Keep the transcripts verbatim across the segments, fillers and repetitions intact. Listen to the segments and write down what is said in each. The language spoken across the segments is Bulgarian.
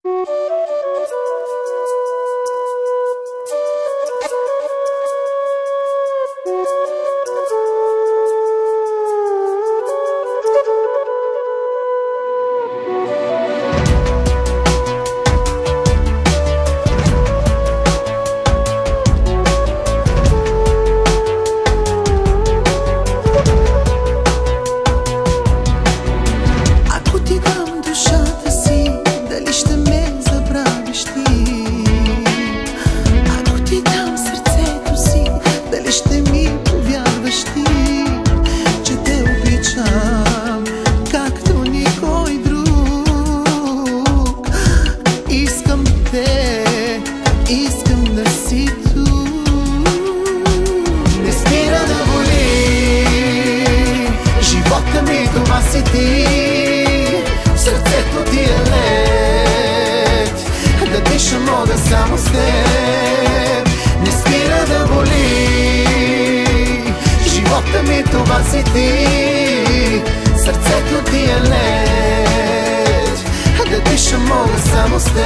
Само с теб не спира да боли. Живота ми това си ти, сърцето ти е лед. Да дишам мога само с теб.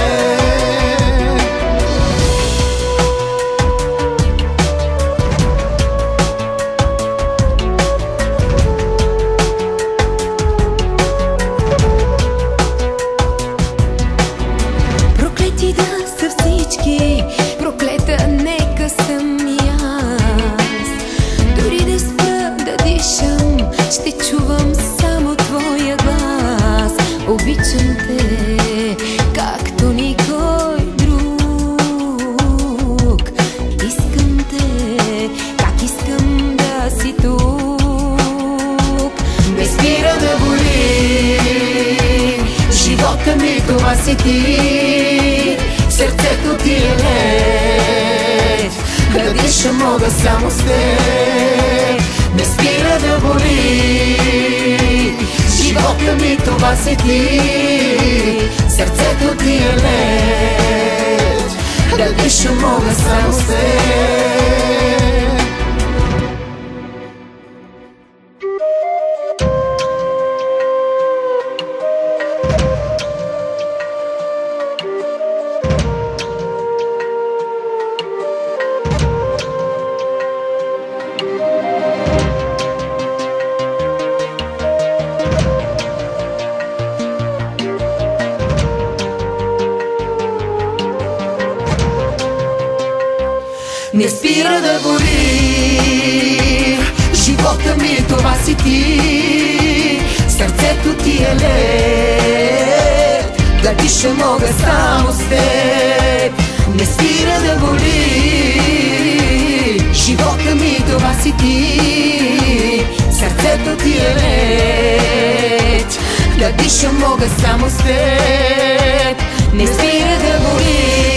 Проклета, нека съм и аз. Дори да спра да дишам, ще чувам само твоя глас. Обичам те, както никой друг. Искам те, как искам да си тук. Не спира да боли. Живота ми това си ти, сърцето ти е лед. Да дишам мога само с теб. Не спира да боли. Живота ми това си ти, сърцето ти е лед. Да дишам мога само с теб. Не спира да боли. Живота ми това си ти, сърцето ти е лед. Да дишам мога само с теб. Не спира да боли. Живота ми това си ти, сърцето ти е лед. Да дишам мога само с теб. Не спира да боли.